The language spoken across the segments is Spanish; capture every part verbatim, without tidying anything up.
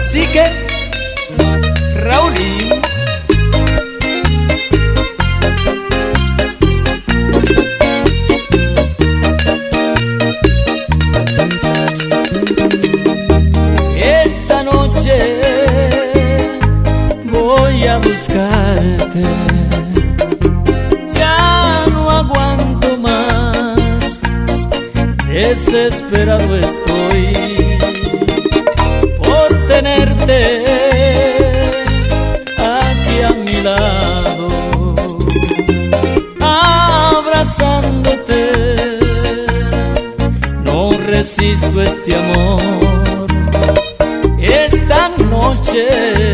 cacique Raulín. Esta noche voy a buscarte, ya no aguanto más, desesperado estoy por tenerte aquí a mi lado, abrazándote. No resisto este amor, esta noche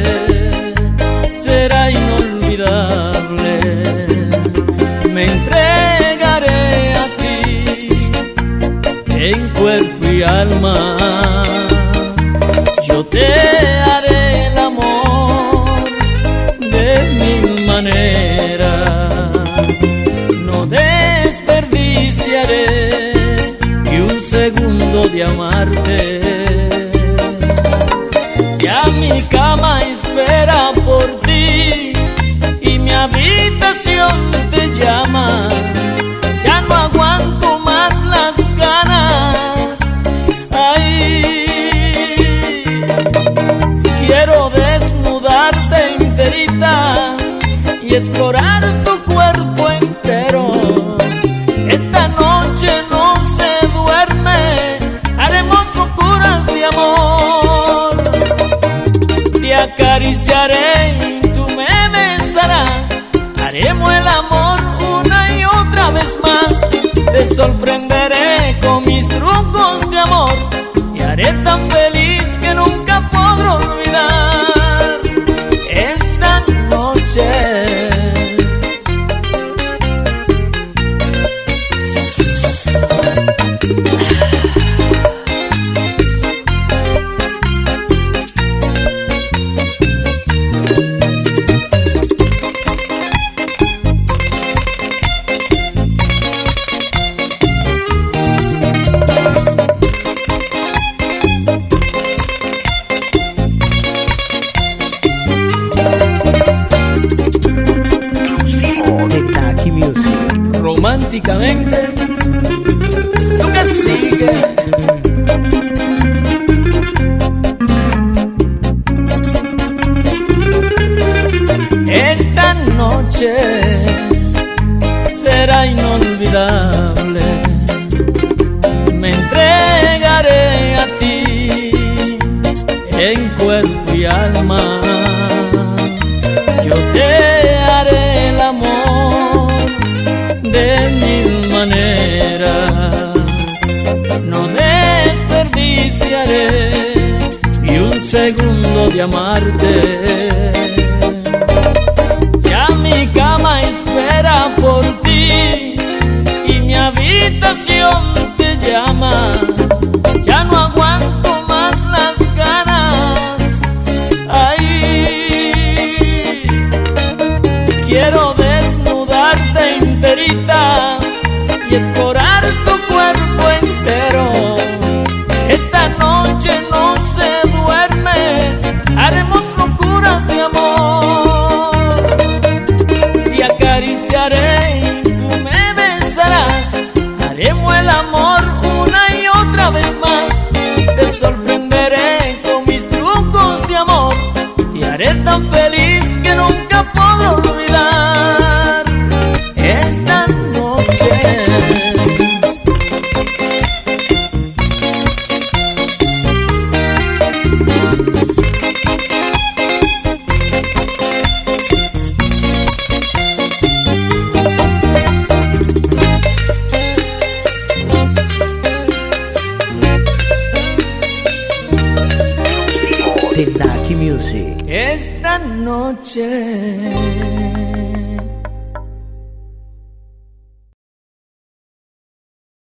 será inolvidable. Me entregaré a ti en cuerpo y alma. Yo te haré el amor de mil maneras. No desperdiciaré ni un segundo de amarte. Ya mi cama espera por ti y mi habitación te llama. Ya no aguanto más las ganas. Ay, quiero desnudarte enterita y explorar tu cuerpo entero. Esta noche no se duerme, haremos locuras de amor. Te acariciaré y tú me besarás, haremos el amor una y otra vez más. Te sorprenderé con mis trucos de amor y haré tan feliz que nunca podré olvidar esta noche. Románticamente, tú que sigues. Esta noche será inolvidable. Me entregaré a ti en cuerpo y alma. Yo te haré el amor de mil maneras. No desperdiciaré ni un segundo de amarte. Ya mi cama espera por ti y mi habitación te llama. Ya no aguanto más las ganas. Ay, quiero desnudarte enterita y explorar tu cuerpo entero. Esta noche no se duerme, haremos locuras de amor. Te acariciaré y tú me besarás, haremos el amor una y otra vez más. Te sorprenderé con mis trucos de amor y haré tan feliz que nunca podré olvidar esta noche. Tenaki Music. Esta noche